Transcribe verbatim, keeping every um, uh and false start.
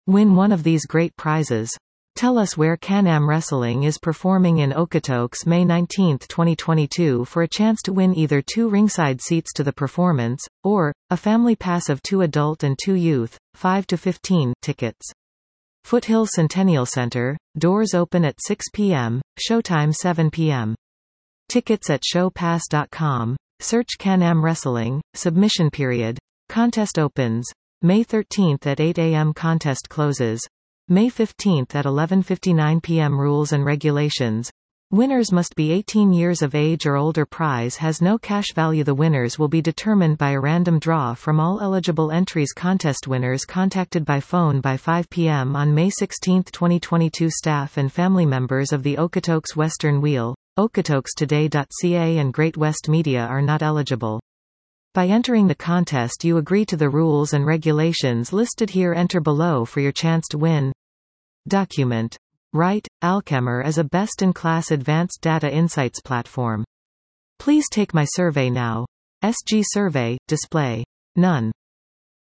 Win one of these great prizes. Tell us where Can-Am Wrestling is performing in Okotoks May nineteenth twenty twenty-two for a chance to win either two ringside seats to the performance, or a family pass of two adult and two youth, five to fifteen, tickets. Foothill Centennial Center, doors open at six p m, showtime seven p m Tickets at show pass dot com. Search Can-Am Wrestling. Submission period. Contest opens May thirteenth at eight a m Contest closes May fifteenth at eleven fifty-nine p m Rules and regulations. Winners must be eighteen years of age or older. Prize has no cash value. The winners will be determined by a random draw from all eligible entries. Contest winners contacted by phone by five p m on May sixteenth twenty twenty-two. Staff and family members of the Okotoks Western Wheel, Okotoks Today dot c a and Great West Media are not eligible. By entering the contest you agree to the rules and regulations listed here. Enter below for your chance to win. Document. Write, Alchemer is a best-in-class advanced data insights platform. Please take my survey now. S G survey, display. None.